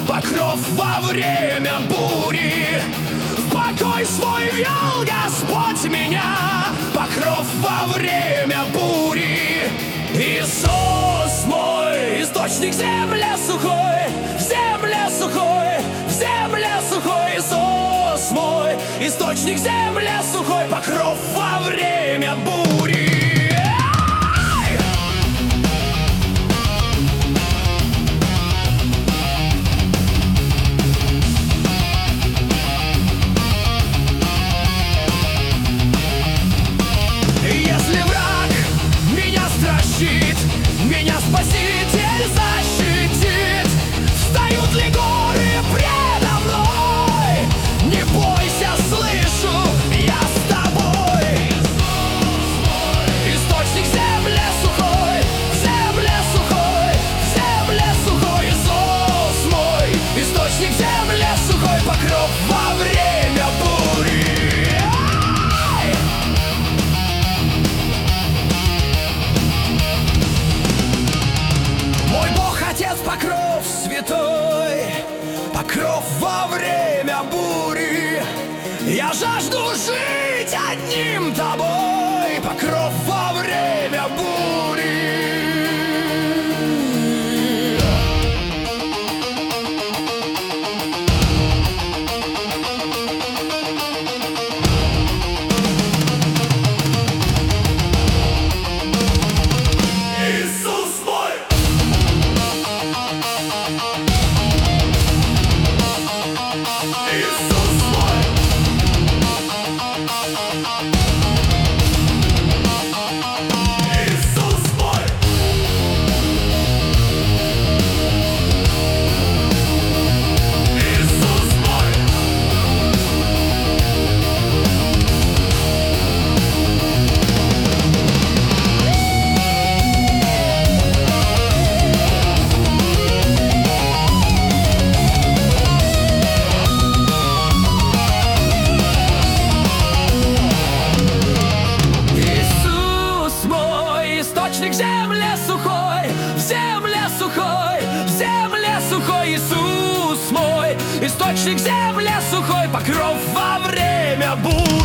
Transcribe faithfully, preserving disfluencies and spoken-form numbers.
покров во время бури. В покой свой вел Господь меня, покров во время бури. Иисус мой, источник в земле сухой, в земле сухой, в земле сухой. Иисус мой, источник в земле сухой, покров во время бури. Меня Спаситель защитит. Встают ли горы предо мной? Не бойся, слышу, я с тобой. Источник в земле сухой, в земле сухой, в земле сухой. Иисус мой, источник в земле сухой, покров во время бури. Покров святой, покров во время бури. Я жажду жить одним тобой, покров во время бури. Источник в земле сухой, в земле сухой, в земле сухой. Иисус мой, источник в земле сухой, покров во время бури.